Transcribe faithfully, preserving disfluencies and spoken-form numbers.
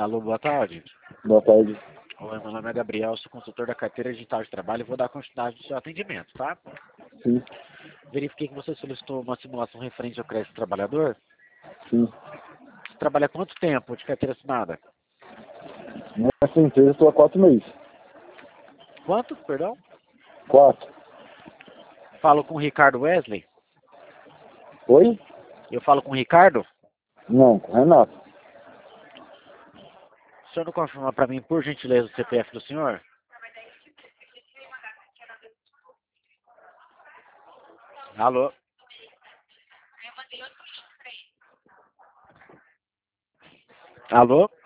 Alô, boa tarde. Boa tarde. Oi, meu nome é Gabriel, sou consultor da carteira digital de trabalho e vou dar continuidade do seu atendimento, tá? Sim, Verifiquei que você solicitou uma simulação referente ao crédito trabalhador. sim. Você trabalha há quanto tempo de carteira assinada? Nessa empresa estou há quatro meses. Quanto, perdão? Quatro. Falo com o Ricardo Wesley? Oi? Eu falo com o Ricardo? Não, com Renato. O senhor não confirma para mim, por gentileza, o C P F do senhor? Alô? Alô?